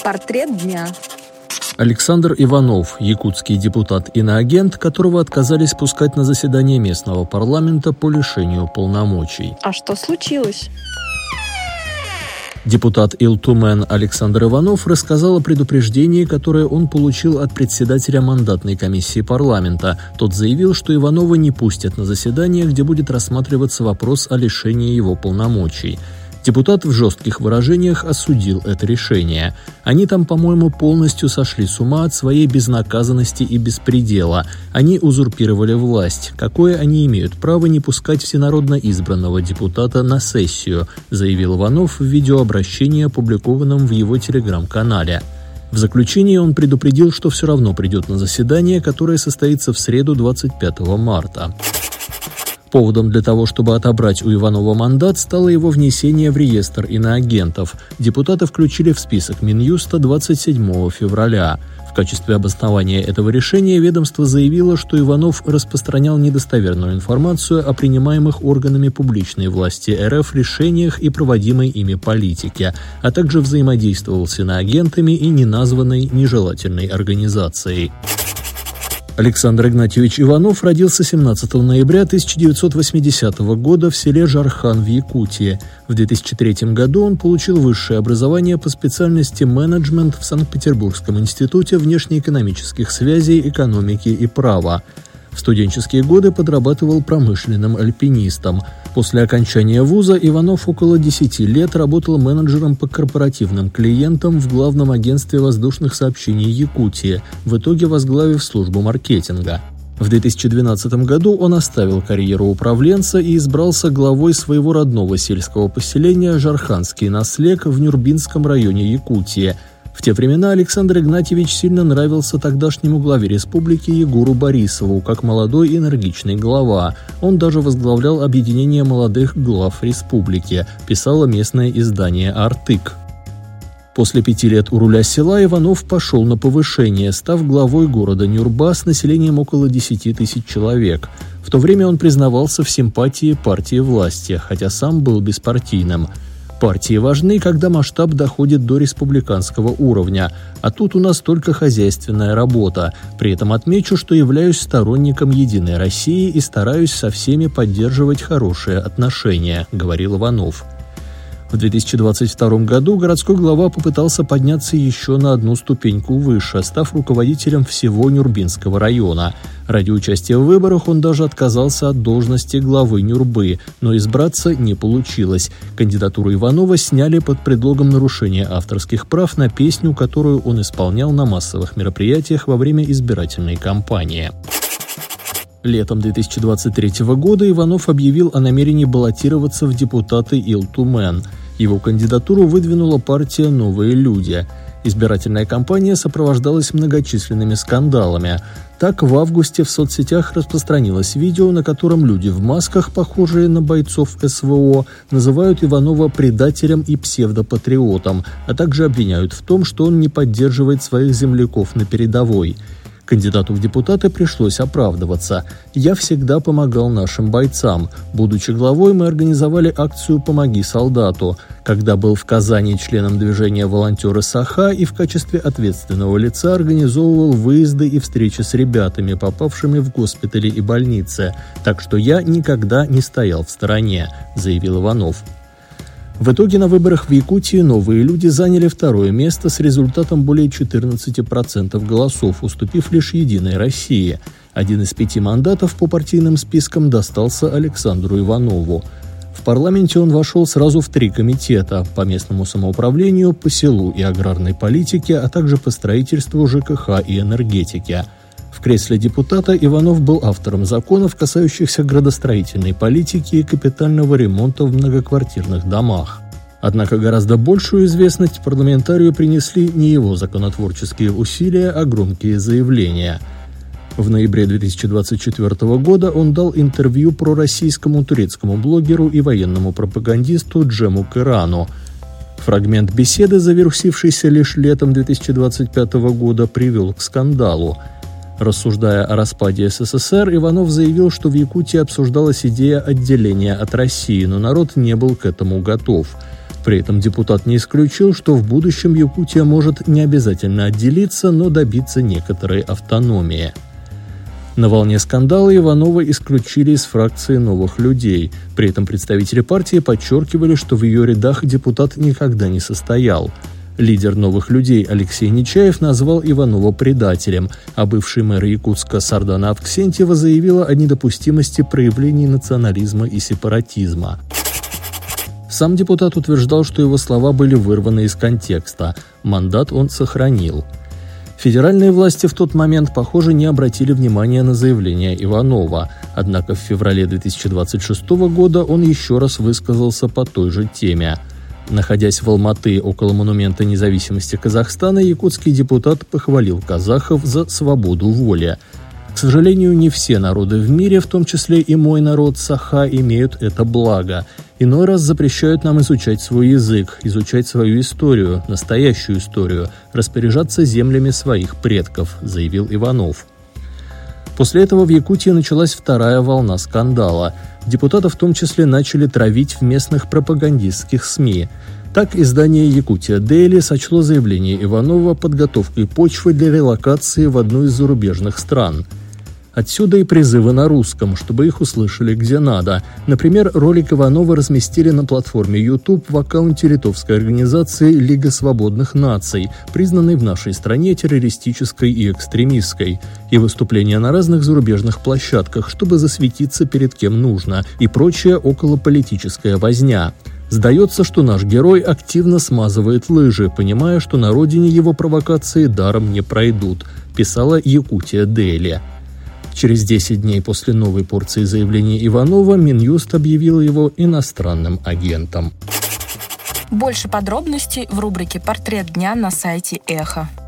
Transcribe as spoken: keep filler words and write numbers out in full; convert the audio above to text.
Портрет дня. Александр Иванов, якутский депутат-иноагент, которого отказались пускать на заседание местного парламента по лишению полномочий. А что случилось? Депутат Ил-Тумен Александр Иванов рассказал о предупреждении, которое он получил от председателя мандатной комиссии парламента. Тот заявил, что Иванова не пустят на заседание, где будет рассматриваться вопрос о лишении его полномочий. Депутат в жестких выражениях осудил это решение. Они там, по-моему, полностью сошли с ума от своей безнаказанности и беспредела. Они узурпировали власть. Какое они имеют право не пускать всенародно избранного депутата на сессию, заявил Иванов в видеообращении, опубликованном в его телеграм-канале. В заключении он предупредил, что все равно придет на заседание, которое состоится в среду двадцать пятого марта. Поводом для того, чтобы отобрать у Иванова мандат, стало его внесение в реестр иноагентов. Депутаты включили в список Минюста двадцать седьмого февраля. В качестве обоснования этого решения ведомство заявило, что Иванов распространял недостоверную информацию о принимаемых органами публичной власти РФ решениях и проводимой ими политике, а также взаимодействовал с иноагентами и неназванной нежелательной организацией. Александр Игнатьевич Иванов родился семнадцатого ноября тысяча девятьсот восьмидесятого года в селе Жархан в Якутии. В две тысячи третьем году он получил высшее образование по специальности менеджмент в Санкт-Петербургском институте внешнеэкономических связей, экономики и права. В студенческие годы подрабатывал промышленным альпинистом. После окончания вуза Иванов около десяти лет работал менеджером по корпоративным клиентам в Главном агентстве воздушных сообщений Якутии, в итоге возглавив службу маркетинга. В две тысячи двенадцатом году он оставил карьеру управленца и избрался главой своего родного сельского поселения Жарханский Наслек в Нюрбинском районе Якутии. В те времена Александр Игнатьевич сильно нравился тогдашнему главе республики Егору Борисову, как молодой и энергичный глава. Он даже возглавлял объединение молодых глав республики, писало местное издание «Артык». После пяти лет у руля села Иванов пошел на повышение, став главой города Нюрба с населением около десяти тысяч человек. В то время он признавался в симпатии партии власти, хотя сам был беспартийным. Партии важны, когда масштаб доходит до республиканского уровня, а тут у нас только хозяйственная работа. При этом отмечу, что являюсь сторонником «Единой России» и стараюсь со всеми поддерживать хорошие отношения, говорил Иванов. В две тысячи двадцать втором году городской глава попытался подняться еще на одну ступеньку выше, став руководителем всего Нюрбинского района. Ради участия в выборах он даже отказался от должности главы Нюрбы, но избраться не получилось. Кандидатуру Иванова сняли под предлогом нарушения авторских прав на песню, которую он исполнял на массовых мероприятиях во время избирательной кампании. Летом две тысячи двадцать третьего года Иванов объявил о намерении баллотироваться в депутаты Ил-Тумен. Его кандидатуру выдвинула партия «Новые люди». Избирательная кампания сопровождалась многочисленными скандалами. Так, в августе в соцсетях распространилось видео, на котором люди в масках, похожие на бойцов эс вэ о, называют Иванова предателем и псевдопатриотом, а также обвиняют в том, что он не поддерживает своих земляков на передовой. Кандидату в депутаты пришлось оправдываться. «Я всегда помогал нашим бойцам. Будучи главой, мы организовали акцию «Помоги солдату». Когда был в Казани членом движения «Волонтеры Саха» и в качестве ответственного лица организовывал выезды и встречи с ребятами, попавшими в госпитали и больницы. Так что я никогда не стоял в стороне», — заявил Иванов. В итоге на выборах в Якутии «Новые люди» заняли второе место с результатом более четырнадцати процентов голосов, уступив лишь «Единой России». Один из пяти мандатов по партийным спискам достался Александру Иванову. В парламенте он вошел сразу в три комитета – по местному самоуправлению, по селу и аграрной политике, а также по строительству, жэ ка ха и энергетике. В кресле депутата Иванов был автором законов, касающихся градостроительной политики и капитального ремонта в многоквартирных домах. Однако гораздо большую известность парламентарию принесли не его законотворческие усилия, а громкие заявления. В ноябре две тысячи двадцать четвёртого года он дал интервью пророссийскому турецкому блогеру и военному пропагандисту Джему Кырану. Фрагмент беседы, завирусившийся лишь летом две тысячи двадцать пятого года, привел к скандалу. Рассуждая о распаде эс эс эс эр, Иванов заявил, что в Якутии обсуждалась идея отделения от России, но народ не был к этому готов. При этом депутат не исключил, что в будущем Якутия может не обязательно отделиться, но добиться некоторой автономии. На волне скандала Иванова исключили из фракции «Новых людей». При этом представители партии подчеркивали, что в ее рядах депутат никогда не состоял. Лидер «Новых людей» Алексей Нечаев назвал Иванова предателем, а бывший мэр Якутска Сардана Авксентьева заявила о недопустимости проявлений национализма и сепаратизма. Сам депутат утверждал, что его слова были вырваны из контекста. Мандат он сохранил. Федеральные власти в тот момент, похоже, не обратили внимания на заявление Иванова. Однако в феврале две тысячи двадцать шестого года он еще раз высказался по той же теме. Находясь в Алматы около монумента независимости Казахстана, якутский депутат похвалил казахов за свободу воли. К сожалению, не все народы в мире, в том числе и мой народ Саха, имеют это благо. Иной раз запрещают нам изучать свой язык, изучать свою историю, настоящую историю, распоряжаться землями своих предков, заявил Иванов. После этого в Якутии началась вторая волна скандала. Депутатов в том числе начали травить в местных пропагандистских СМИ. Так, издание «Якутия Дейли» сочло заявление Иванова подготовкой почвы для релокации в одну из зарубежных стран. Отсюда и призывы на русском, чтобы их услышали где надо. Например, ролик Иванова разместили на платформе YouTube в аккаунте литовской организации «Лига свободных наций», признанной в нашей стране террористической и экстремистской, и выступления на разных зарубежных площадках, чтобы засветиться перед кем нужно, и прочая околополитическая возня. Сдается, что наш герой активно смазывает лыжи, понимая, что на родине его провокации даром не пройдут, писала «Якутия Дейли». Через десять дней после новой порции заявлений Иванова Минюст объявил его иностранным агентом. Больше подробностей в рубрике «Портрет дня» на сайте Эхо.